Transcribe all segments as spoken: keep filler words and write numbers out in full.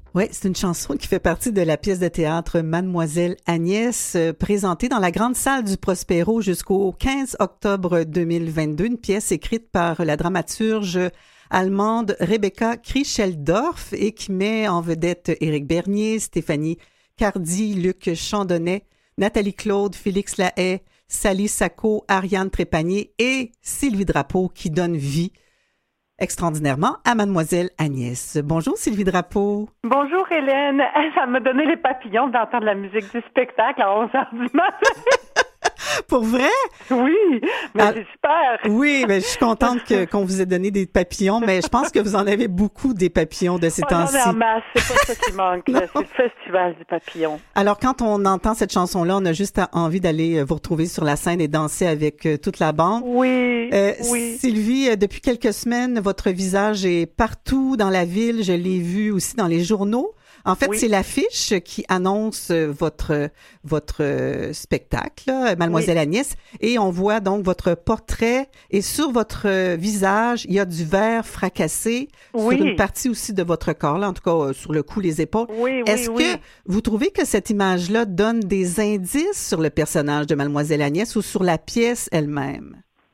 Oui, c'est une chanson qui fait partie de la pièce de théâtre Mademoiselle Agnès, euh, présentée dans la grande salle du Prospero jusqu'au quinze octobre deux mille vingt-deux, une pièce écrite par la dramaturge allemande Rebecca Krischeldorf et qui met en vedette Éric Bernier, Stéphanie Cardy, Luc Chandonnet, Nathalie Claude, Félix Lahaye, Sally Sacco, Ariane Trépanier et Sylvie Drapeau qui donne vie extraordinairement à Mademoiselle Agnès. Bonjour Sylvie Drapeau. Bonjour Hélène. Ça m'a donné les papillons d'entendre la musique du spectacle à onze heures du matin. Pour vrai? Oui, mais ah, c'est super. Oui, mais je suis contente que, qu'on vous ait donné des papillons, mais je pense que vous en avez beaucoup des papillons de ces oh, temps-ci. Non, mais en masse, c'est pas ça qui manque, là, c'est le festival du papillon. Alors, quand on entend cette chanson-là, on a juste envie d'aller vous retrouver sur la scène et danser avec toute la bande. Oui, euh, oui. Sylvie, depuis quelques semaines, votre visage est partout dans la ville. Je l'ai vu aussi dans les journaux. En fait, oui. C'est l'affiche qui annonce votre votre spectacle, là, Mademoiselle oui. Agnès, et on voit donc votre portrait et sur votre visage, il y a du verre fracassé oui. sur une partie aussi de votre corps, là, en tout cas sur le cou, les épaules. Oui, oui, Est-ce oui. que vous trouvez que cette image-là donne des indices sur le personnage de Mademoiselle Agnès ou sur la pièce elle-même?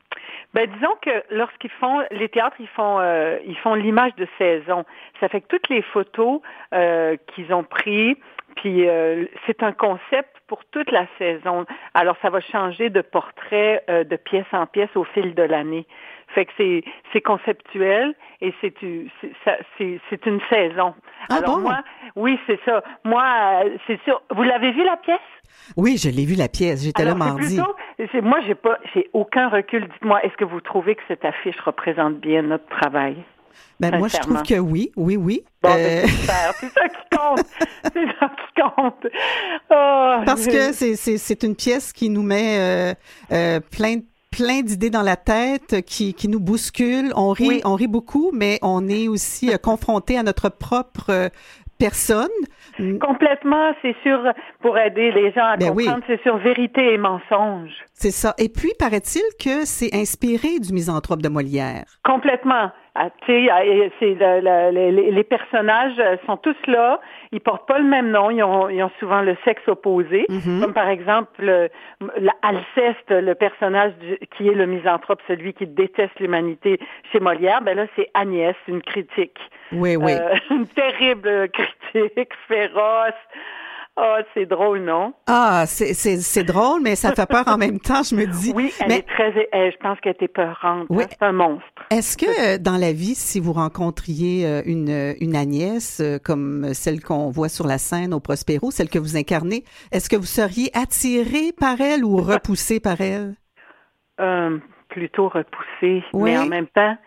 Ben disons que lorsqu'ils font les théâtres, ils font euh, ils font l'image de saison. Ça fait que toutes les photos euh, qu'ils ont pris, puis euh, c'est un concept pour toute la saison. Alors ça va changer de portrait euh, de pièce en pièce au fil de l'année. Fait que c'est c'est conceptuel et c'est c'est ça, c'est, c'est une saison. Ah Alors bon? moi, oui c'est ça. Moi euh, c'est sûr. Vous l'avez vu la pièce? Oui, je l'ai vu la pièce. J'étais Alors, là mardi. Plutôt, c'est, moi, j'ai pas, j'ai aucun recul. Dites-moi, est-ce que vous trouvez que cette affiche représente bien notre travail? Ben moi, je trouve que oui, oui, oui. Bon, euh... ben, c'est super. C'est ça qui compte. C'est ça qui compte. Oh, Parce que c'est, c'est, c'est une pièce qui nous met euh, euh, plein de plein d'idées dans la tête, qui, qui nous bouscule. On rit, oui. on rit beaucoup, mais on est aussi euh, confronté à notre propre euh, personne. Complètement, c'est sûr, pour aider les gens à ben comprendre, oui. C'est sur vérité et mensonge. C'est ça. Et puis, paraît-il que c'est inspiré du Misanthrope de Molière. Complètement. Ah, tu sais, c'est le, le, les, les personnages sont tous là. Ils portent pas le même nom. Ils ont, ils ont souvent le sexe opposé. Mm-hmm. Comme par exemple, le, Alceste, le personnage du, qui est le misanthrope, celui qui déteste l'humanité chez Molière. Ben là, c'est Agnès, une critique. Oui, oui. Euh, une terrible critique, féroce. Ah, oh, c'est drôle, non? Ah, c'est, c'est, c'est drôle, mais ça fait peur en même temps, je me dis. Oui, elle mais... est très, elle, je pense qu'elle était peurante. Oui. Hein? C'est un monstre. Est-ce que dans la vie, si vous rencontriez une, une Agnès, comme celle qu'on voit sur la scène au Prospero, celle que vous incarnez, est-ce que vous seriez attiré par elle ou repoussé par elle? Euh, plutôt repoussé. Oui. Mais en même temps,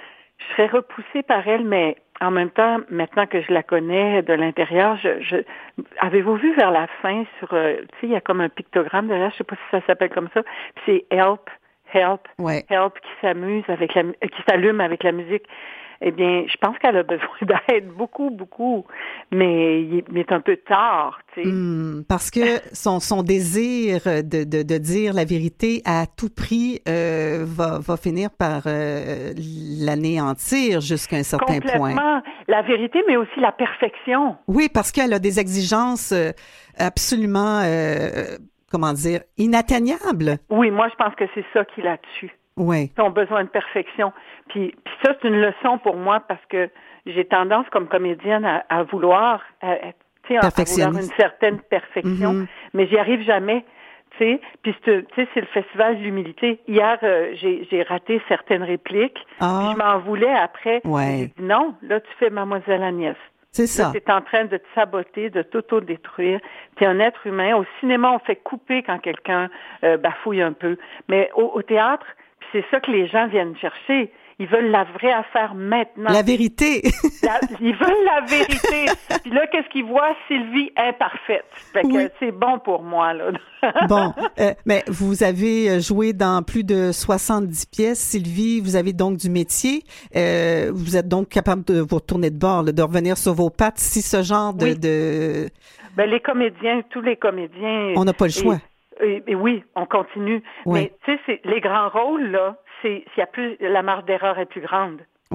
je serais repoussée par elle, mais en même temps, maintenant que je la connais de l'intérieur, je, je avez-vous vu vers la fin sur, euh, tu sais, il y a comme un pictogramme derrière, je sais pas si ça s'appelle comme ça, puis c'est Help, Help, ouais. Help qui s'amuse avec la, qui s'allume avec la musique. Eh bien, je pense qu'elle a besoin d'aide, beaucoup, beaucoup, mais il est un peu tard, tu sais. Mmh, parce que son, son désir de, de, de dire la vérité à tout prix euh, va, va finir par euh, l'anéantir jusqu'à un certain Complètement. point. Complètement. La vérité, mais aussi la perfection. Oui, parce qu'elle a des exigences absolument, euh, comment dire, inatteignables. Oui, moi, je pense que c'est ça qui la tue. Oui. Son besoin de perfection. Puis, puis ça, c'est une leçon pour moi parce que j'ai tendance comme comédienne à, à vouloir, à, tu sais, à, à vouloir une certaine perfection, mm-hmm. mais j'y arrive jamais. Tu sais, puis tu sais, c'est le festival de l'humilité. Hier, euh, j'ai, j'ai raté certaines répliques. Ah. Puis je m'en voulais après. Ouais. J'ai dit non, là tu fais Mademoiselle Agnès. C'est ça. Tu es en train de te saboter, de t'auto-détruire. Tu es un être humain. Au cinéma, on fait couper quand quelqu'un euh, bafouille un peu. Mais au, au théâtre, c'est ça que les gens viennent chercher. Ils veulent la vraie affaire maintenant. La vérité. la, ils veulent la vérité. Puis là, qu'est-ce qu'ils voient? Sylvie imparfaite. Fait que oui. c'est bon pour moi, là. Bon, euh, mais vous avez joué dans plus de soixante-dix pièces. Sylvie, vous avez donc du métier. Euh, vous êtes donc capable de vous retourner de bord, là, de revenir sur vos pattes si ce genre de... Oui. de... Ben, les comédiens, tous les comédiens... On n'a pas le choix. Et, et, et oui, on continue. Oui. Mais tu sais, c'est, les grands rôles, là, c'est, s'il y a plus, la marge d'erreur est plus grande. Oui.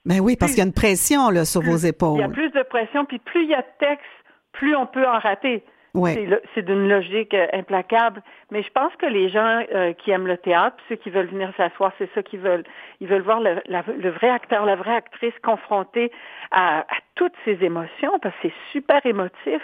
Ben oui, parce plus, qu'il y a une pression là, sur plus, vos épaules. Il y a plus de pression, puis plus il y a de texte, plus on peut en rater. Ouais. C'est, le, c'est d'une logique euh, implacable. Mais je pense que les gens euh, qui aiment le théâtre, ceux qui veulent venir s'asseoir, c'est ça qu'ils veulent. Ils veulent voir le, la, le vrai acteur, la vraie actrice confrontée à, à toutes ces émotions, parce que c'est super émotif.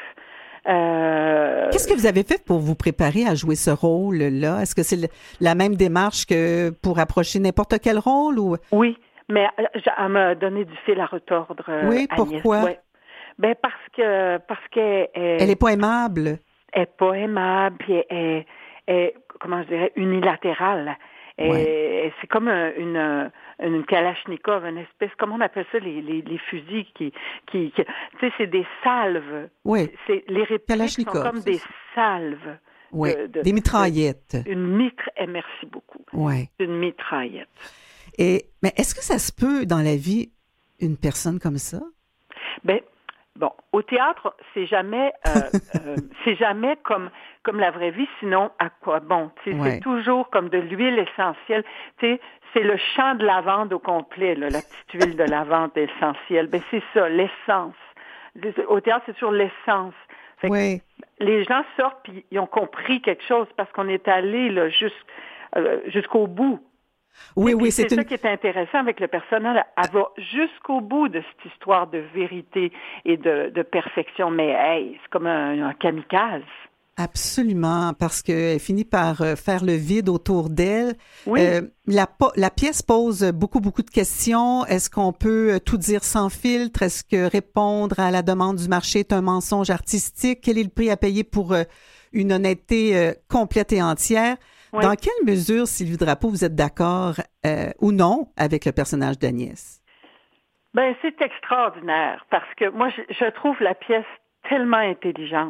Euh... Qu'est-ce que vous avez fait pour vous préparer à jouer ce rôle-là? Est-ce que c'est le, la même démarche que pour approcher n'importe quel rôle? Ou... Oui, mais elle m'a donné du fil à retordre, euh, oui, Agnès. pourquoi? Ouais. Ben parce que parce qu'elle est, elle est pas aimable. Elle est pas aimable, puis elle est, elle, comment je dirais, unilatérale. Elle, ouais. C'est comme un, une une kalachnikov, une espèce, comment on appelle ça, les les, les fusils qui qui, qui tu sais, c'est des salves. Oui. C'est les répliques sont comme des salves. Oui. De, de, des mitraillettes. De, une mitre. Eh, merci beaucoup. Oui. Une mitraillette. Et mais est-ce que ça se peut dans la vie une personne comme ça? Ben bon, au théâtre, c'est jamais, euh, euh, c'est jamais comme comme la vraie vie. Sinon, à quoi bon? Ouais. C'est toujours comme de l'huile essentielle. Tu sais, c'est le champ de lavande au complet, là, la petite huile de lavande essentielle. Ben c'est ça, l'essence. Au théâtre, c'est toujours l'essence. Fait oui. Les gens sortent puis ils ont compris quelque chose parce qu'on est allé là jusqu', euh, jusqu'au bout. Oui, oui, c'est, c'est ça une... qui est intéressant avec le personnage. Elle va jusqu'au bout de cette histoire de vérité et de, de perfection. Mais hey, c'est comme un, un kamikaze. Absolument, parce qu'elle finit par faire le vide autour d'elle. Oui. Euh, la, la pièce pose beaucoup, beaucoup de questions. Est-ce qu'on peut tout dire sans filtre? Est-ce que répondre à la demande du marché est un mensonge artistique? Quel est le prix à payer pour une honnêteté complète et entière? Oui. Dans quelle mesure, Sylvie Drapeau, vous êtes d'accord euh, ou non avec le personnage d'Agnès? Ben, c'est extraordinaire parce que moi, je, je trouve la pièce tellement intelligente.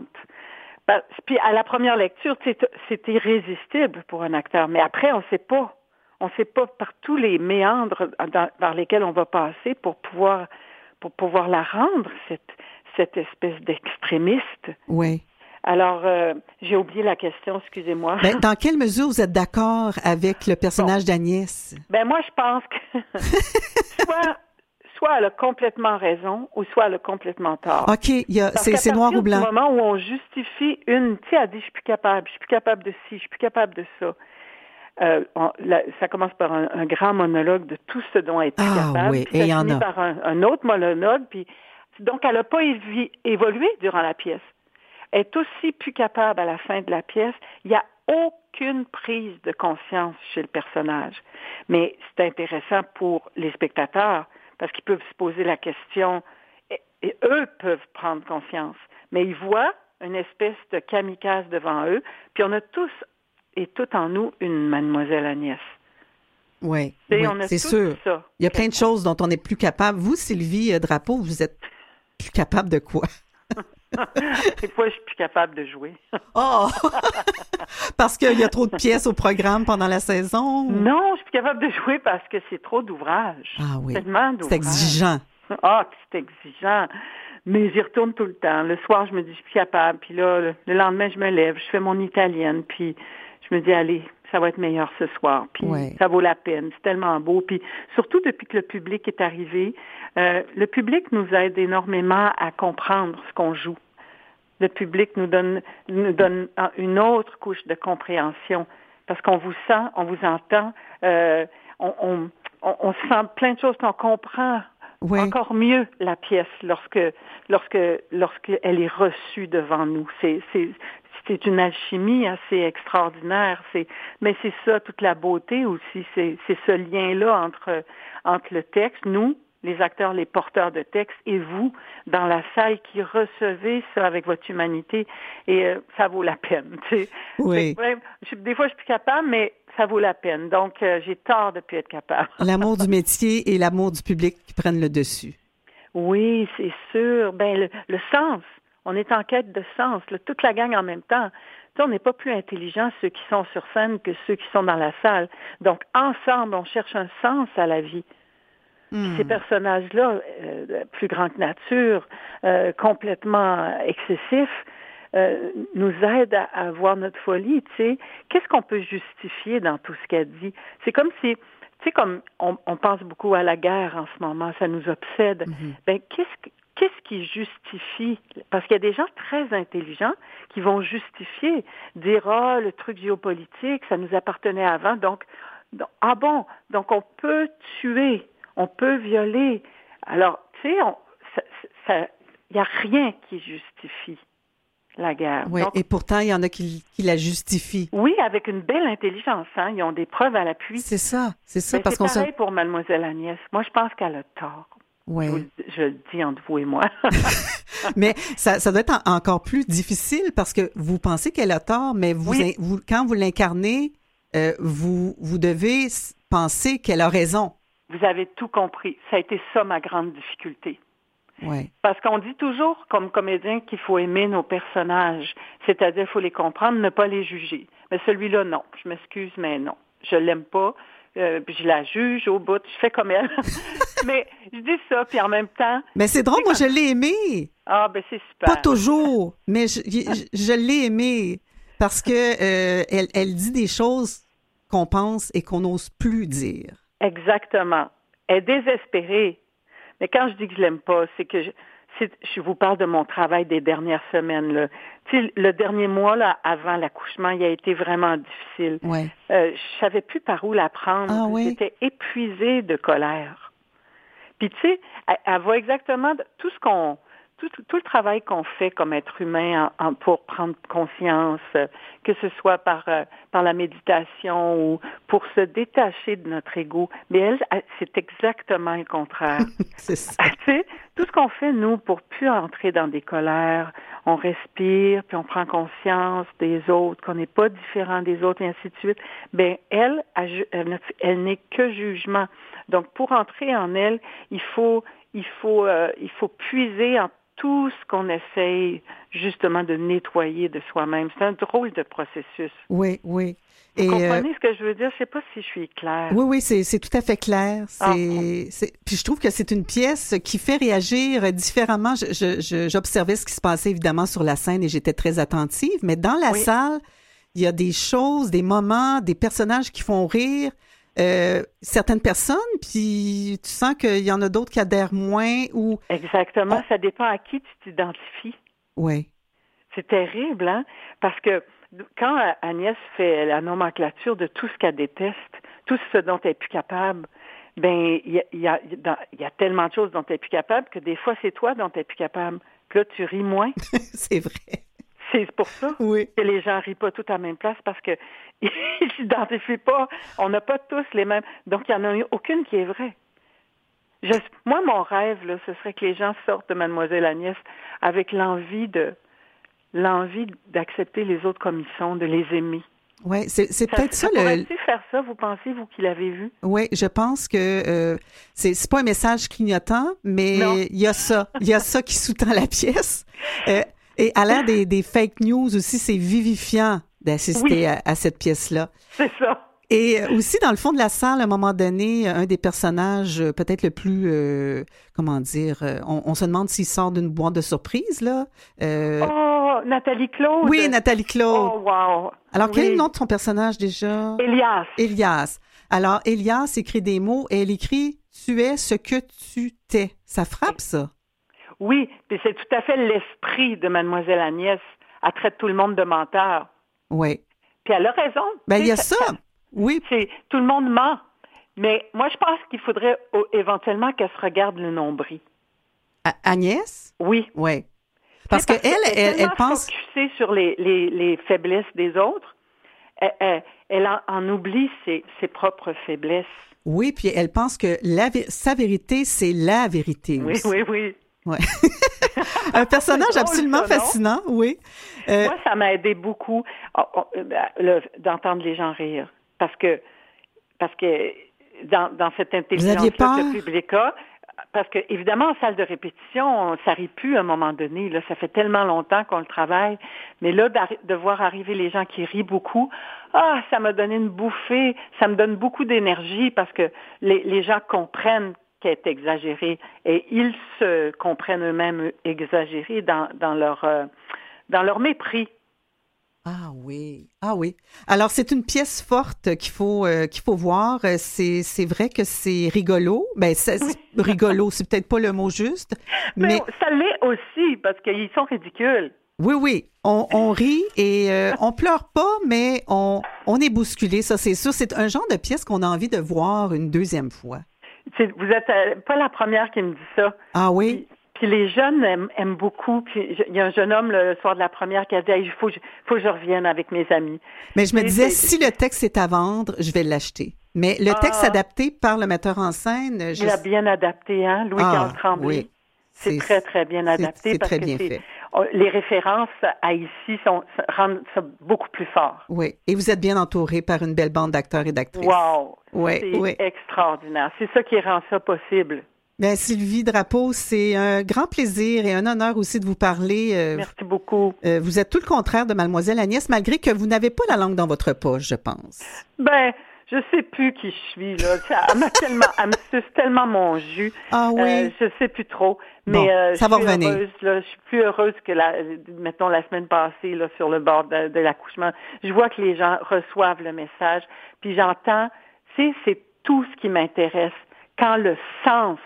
Puis à la première lecture, c'est, c'est irrésistible pour un acteur. Mais après, on ne sait pas. On ne sait pas par tous les méandres dans, par lesquels on va passer pour pouvoir pour pouvoir la rendre, cette, cette espèce d'extrémiste. Oui. Alors, euh, j'ai oublié la question, excusez-moi. Ben, dans quelle mesure vous êtes d'accord avec le personnage bon. d'Agnès? Ben moi, je pense que soit, soit elle a complètement raison ou soit elle a complètement tort. OK, il y a, c'est, c'est noir ou blanc. À partir du moment où on justifie une... Tu sais, elle dit, je suis plus capable, je suis plus capable de ci, je suis plus capable de ça. Euh, on, la, ça commence par un, un grand monologue de tout ce dont elle est plus ah, capable. Oui, puis et ça il y finit en a. par un, un autre monologue. Puis, donc, elle n'a pas évi- évolué durant la pièce. Elle est aussi plus capable à la fin de la pièce. Il n'y a aucune prise de conscience chez le personnage. Mais c'est intéressant pour les spectateurs parce qu'ils peuvent se poser la question et, et eux peuvent prendre conscience. Mais ils voient une espèce de kamikaze devant eux, puis on a tous et toutes en nous une mademoiselle Agnès. Oui, oui on a c'est sûr. Ça, Il y a plein de choses dont on n'est plus capable. Vous, Sylvie Drapeau, vous êtes plus capable de quoi? Des fois, je suis plus capable de jouer. Oh! Parce qu'il y a trop de pièces au programme pendant la saison? Non, je suis plus capable de jouer parce que c'est trop d'ouvrages. Ah oui. Tellement d'ouvrages. C'est exigeant. Ah, c'est exigeant. Mais j'y retourne tout le temps. Le soir, je me dis, je suis plus capable. Puis là, le, le lendemain, je me lève, je fais mon italienne. Puis je me dis, allez, ça va être meilleur ce soir. Puis ouais. ça vaut la peine. C'est tellement beau. Puis surtout depuis que le public est arrivé, euh, le public nous aide énormément à comprendre ce qu'on joue. Le public nous donne, nous donne une autre couche de compréhension parce qu'on vous sent, on vous entend, euh, on, on, on, on sent plein de choses, on comprend oui. encore mieux la pièce lorsque, lorsque, lorsqu'elle est reçue devant nous. C'est, c'est, c'est une alchimie assez extraordinaire. C'est, mais c'est ça, toute la beauté aussi. C'est, c'est ce lien-là entre, entre le texte, nous, les acteurs, les porteurs de texte, et vous, dans la salle qui recevez ça avec votre humanité, et euh, ça vaut la peine. Tu sais. Oui. Ouais, je, des fois, je suis plus capable, mais ça vaut la peine. Donc, euh, j'ai tort de ne plus être capable. L'amour du métier et l'amour du public qui prennent le dessus. Oui, c'est sûr. Ben, le, le sens. On est en quête de sens. Là, toute la gang en même temps. Tu sais, on n'est pas plus intelligents, ceux qui sont sur scène, que ceux qui sont dans la salle. Donc, ensemble, on cherche un sens à la vie. Hmm. Ces personnages-là, euh, plus grands que nature, euh, complètement excessifs, euh, nous aident à, à voir notre folie, tu sais. Qu'est-ce qu'on peut justifier dans tout ce qu'elle dit? C'est comme si, tu sais, comme on, on pense beaucoup à la guerre en ce moment, ça nous obsède. Mm-hmm. Ben, qu'est-ce que Qu'est-ce qui justifie? Parce qu'il y a des gens très intelligents qui vont justifier, dire, ah, le truc géopolitique, ça nous appartenait avant, donc, donc ah bon, donc on peut tuer, on peut violer. Alors, tu sais, il n'y a rien qui justifie la guerre. Oui, donc, et pourtant, il y en a qui, qui la justifient. Oui, avec une belle intelligence, hein, ils ont des preuves à l'appui. C'est ça, c'est ça. Mais parce c'est qu'on pareil se... pour Mademoiselle Agnès. Moi, je pense qu'elle a tort. Oui. Je, vous, je le dis entre vous et moi. Mais ça, ça doit être en, encore plus difficile parce que vous pensez qu'elle a tort, mais vous, oui. vous quand vous l'incarnez, euh, vous, vous devez penser qu'elle a raison. Vous avez tout compris. Ça a été ça ma grande difficulté. Oui. Parce qu'on dit toujours, comme comédien, qu'il faut aimer nos personnages. C'est-à-dire, il faut les comprendre, ne pas les juger. Mais celui-là, non. Je m'excuse, mais non. Je l'aime pas. Euh, puis je la juge au bout, je fais comme elle. Mais je dis ça, puis en même temps... Mais c'est drôle, moi, je l'ai aimée. Ah, ben c'est super. Pas toujours, mais je, je, je l'ai aimée parce que euh, elle, elle dit des choses qu'on pense et qu'on n'ose plus dire. Exactement. Elle est désespérée. Mais quand je dis que je l'aime pas, c'est que je, c'est, je vous parle de mon travail des dernières semaines. Là. Tu sais, le dernier mois là, avant l'accouchement, il a été vraiment difficile. Ouais. Euh, je savais plus par où la prendre. Ah, oui? J'étais épuisée de colère. Puis tu sais, elle, elle voit exactement tout ce qu'on, tout, tout le travail qu'on fait comme être humain en, en, pour prendre conscience, euh, que ce soit par euh, par la méditation ou pour se détacher de notre ego. Mais elle, elle c'est exactement le contraire. C'est ça. Tu sais, tout ce qu'on fait nous pour plus entrer dans des colères, on respire puis on prend conscience des autres, qu'on n'est pas différent des autres et ainsi de suite. Ben elle, elle, elle, elle n'est que jugement. Donc pour entrer en elle, il faut il faut euh, il faut puiser en tout ce qu'on essaye justement de nettoyer de soi-même. C'est un drôle de processus. Oui, oui. Vous Et comprenez euh, ce que je veux dire? Je sais pas si je suis claire. Oui, oui, c'est, c'est tout à fait clair. C'est, Ah. c'est, puis je trouve que c'est une pièce qui fait réagir différemment. Je, je, je, j'observais ce qui se passait évidemment sur la scène et j'étais très attentive, mais dans la oui. salle, il y a des choses, des moments, des personnages qui font rire. Euh, certaines personnes, puis tu sens qu'il y en a d'autres qui adhèrent moins ou... Exactement, ça dépend à qui tu t'identifies. Oui. C'est terrible, hein? Parce que quand Agnès fait la nomenclature de tout ce qu'elle déteste, tout ce dont elle est plus capable, ben il y a, y, a, y a tellement de choses dont elle est plus capable que des fois, c'est toi dont tu es plus capable. Puis là, tu ris moins. C'est vrai. C'est pour ça oui. que les gens rient pas tous à la même place parce que ils s'identifient pas. On n'a pas tous les mêmes. Donc, il n'y en a aucune qui est vraie. Je, moi, mon rêve, là, ce serait que les gens sortent de Mademoiselle Agnès avec l'envie de l'envie d'accepter les autres comme ils sont, de les aimer. Oui, c'est, c'est peut-être ça, ça le... Pourrait-tu faire ça, vous pensez, vous qui l'avez vu? Oui, je pense que euh, c'est, c'est pas un message clignotant, mais non. il y a ça. Il y a ça qui sous-tend la pièce. Euh, Et à l'ère des, des fake news aussi, c'est vivifiant d'assister oui. à, à cette pièce-là. C'est ça. Et aussi, dans le fond de la salle, à un moment donné, un des personnages peut-être le plus, euh, comment dire, on, on se demande s'il sort d'une boîte de surprise, là. Euh, oh, Nathalie Claude. Oui, Nathalie Claude. Oh, wow. Alors, oui. quel est le nom de ton personnage déjà? Elias. Elias. Alors, Elias écrit des mots et elle écrit « Tu es ce que tu t'es ». Ça frappe, ça? Oui, puis c'est tout à fait l'esprit de Mademoiselle Agnès. Elle traite tout le monde de menteur. Oui. Puis elle a raison. Ben, il y a ça. ça. Oui. C'est, tout le monde ment. Mais moi, je pense qu'il faudrait oh, éventuellement qu'elle se regarde le nombril. A- Agnès? Oui. Oui. Parce qu'elle, elle, elle, elle pense... focusée sur les, les, les faiblesses des autres. Elle, elle, elle en, en oublie ses, ses propres faiblesses. Oui, puis elle pense que la, sa vérité, c'est la vérité oui, aussi. Oui, oui, oui. Ouais. Un personnage drôle, absolument ça, fascinant, oui. Euh, Moi, ça m'a aidé beaucoup oh, oh, le, d'entendre les gens rire. Parce que, parce que dans, dans cette intelligence que le public a, parce que, évidemment, en salle de répétition, ça rit plus à un moment donné. Là, ça fait tellement longtemps qu'on le travaille. Mais là, de voir arriver les gens qui rient beaucoup, ah, ça m'a donné une bouffée. Ça me donne beaucoup d'énergie parce que les, les gens comprennent qu'elle est exagérée et ils se comprennent eux-mêmes exagérés dans, dans leur euh, dans leur mépris. Ah oui, ah oui. Alors, c'est une pièce forte qu'il faut euh, qu'il faut voir. C'est, c'est vrai que c'est rigolo. Ben, c'est, c'est rigolo, c'est peut-être pas le mot juste, mais... mais ça l'est aussi, parce qu'ils sont ridicules. Oui, oui, on, on rit et euh, on pleure pas, mais on, on est bousculé, ça c'est sûr. C'est un genre de pièce qu'on a envie de voir une deuxième fois. C'est, vous êtes euh, pas la première qui me dit ça. Ah oui? Puis, puis les jeunes aiment, aiment beaucoup. Puis il y a un jeune homme le soir de la première qui a dit hey, « Il faut, faut que je revienne avec mes amis. » Mais je me Et disais, c'est, si le texte est à vendre, je vais l'acheter. Mais le texte ah, adapté par le metteur en scène... Je... Il a bien adapté, hein, Louis-Carl ah, Tremblay. Oui. C'est, c'est très, très bien adapté. C'est, c'est parce très que bien c'est, fait. Les références à ici sont, rendent ça beaucoup plus fort. Oui, et vous êtes bien entouré par une belle bande d'acteurs et d'actrices. Wow! Oui, c'est oui. extraordinaire. C'est ça qui rend ça possible. Bien, Sylvie Drapeau, c'est un grand plaisir et un honneur aussi de vous parler. Euh, Merci beaucoup. Euh, vous êtes tout le contraire de Mademoiselle Agnès, malgré que vous n'avez pas la langue dans votre poche, je pense. Ben, je sais plus qui je suis, là. Elle m'a tellement, elle me suce tellement mon jus. Ah oui? Euh, je sais plus trop. Mais bon, euh, ça je va suis revenir. heureuse, là. Je suis plus heureuse que la, mettons, la semaine passée, là, sur le bord de, de l'accouchement. Je vois que les gens reçoivent le message. Puis j'entends, tu sais, c'est tout ce qui m'intéresse. Quand le sens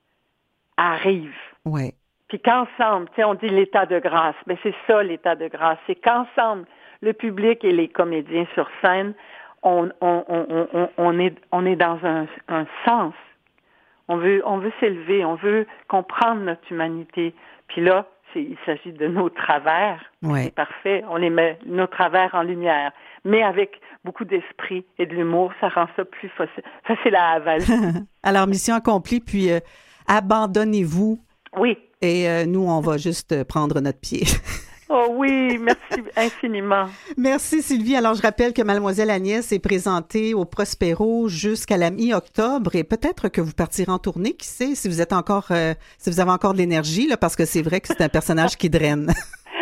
arrive. Oui. Puis qu'ensemble, tu sais, on dit l'état de grâce. Mais c'est ça, l'état de grâce. C'est qu'ensemble, le public et les comédiens sur scène, on, on, on, on, on, est, on est dans un, un sens. On veut, on veut s'élever, on veut comprendre notre humanité. Puis là, c'est, il s'agit de nos travers. Ouais. C'est parfait. On les met, nos travers en lumière. Mais avec beaucoup d'esprit et de l'humour, ça rend ça plus facile, facile à avaler. Alors, mission accomplie, puis euh, abandonnez-vous. Oui. Et euh, nous, on va juste prendre notre pied. Oh oui, merci infiniment. Merci Sylvie. Alors, je rappelle que Mademoiselle Agnès est présentée au Prospero jusqu'à la mi-octobre et peut-être que vous partirez en tournée, qui sait, si vous êtes encore, euh, si vous avez encore de l'énergie, là, parce que c'est vrai que c'est un personnage qui draine.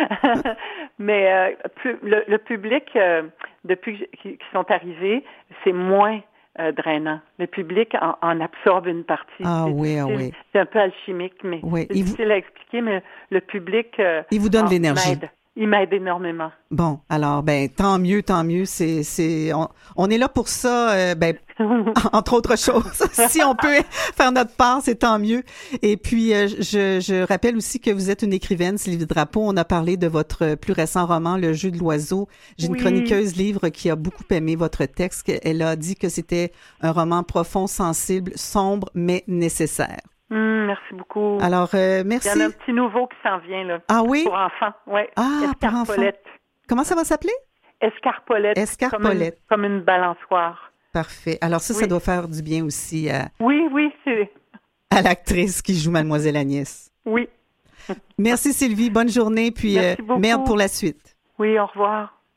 Mais euh, le, le public, euh, depuis qu'ils sont arrivés, c'est moins euh, drainant. Le public en, en absorbe une partie. Ah c'est oui, ah oui. C'est un peu alchimique, mais oui. c'est difficile vous... à expliquer, mais le public... Euh, il vous donne en, l'énergie. M'aide. Il m'aide énormément. Bon, alors, ben, tant mieux, tant mieux. C'est, c'est, on, on est là pour ça, euh, ben, entre autres choses. Si on peut faire notre part, c'est tant mieux. Et puis, euh, je, je rappelle aussi que vous êtes une écrivaine, Sylvie Drapeau. On a parlé de votre plus récent roman, Le jeu de l'oiseau. J'ai une oui. chroniqueuse livre qui a beaucoup aimé votre texte. Elle a dit que c'était un roman profond, sensible, sombre, mais nécessaire. Mmh, merci beaucoup. Alors, euh, merci. Il y en a un petit nouveau qui s'en vient, là. Ah oui? Pour enfants, oui. Ah, Escarpolette. Pour enfants. Comment ça va s'appeler? Escarpolette. Escarpolette. Comme une, comme une balançoire. Parfait. Alors ça, oui. Ça doit faire du bien aussi à... Oui, oui, c'est... à l'actrice qui joue Mademoiselle Agnès. Oui. Merci Sylvie, bonne journée, puis euh, merde pour la suite. Oui, au revoir.